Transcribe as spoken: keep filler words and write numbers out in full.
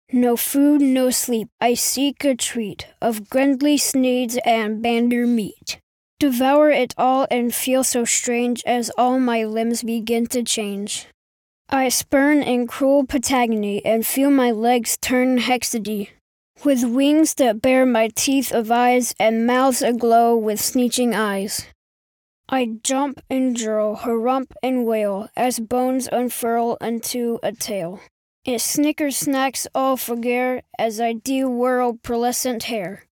No food, no sleep, I seek a treat of Grendley sneeds and bander meat. Devour it all and feel so strange as all my limbs begin to change. I spurn in cruel Patagony and feel my legs turn hexady, with wings that bear my teeth of eyes and mouths aglow with sneeching eyes. I jump and jurl, harump and wail, as bones unfurl unto a tail. It snickers snacks all forgare as I de-whirl pearlescent hair.